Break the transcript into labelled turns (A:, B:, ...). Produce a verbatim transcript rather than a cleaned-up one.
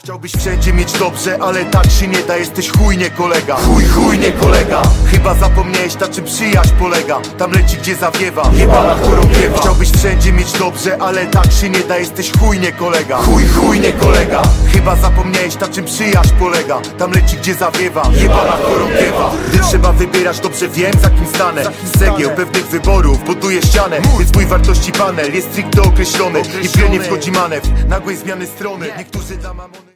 A: Chciałbyś wszędzie mieć dobrze, ale tak się nie da, jesteś chuj nie kolega. Chuj, chuj nie kolega. Chyba zapomniałeś, na czym przyjaźń polega. Tam leci gdzie zawiewa, jebana chorągiewa. Chciałbyś wszędzie mieć dobrze, ale tak się nie da, jesteś chuj nie kolega. Chuj, chuj nie kolega. Chyba zapomniałeś, na czym przyjaźń polega. Tam leci gdzie zawiewa, jebana chorągiewa. Gdy trzeba wybierać, dobrze wiem za kim stanę. Z cegieł pewnych wyborów buduję ścianę, więc mój wartości panel jest stricte określony. I w grę nie wchodzi manewr nagłej zmiany strony. Niektórzy dla mamony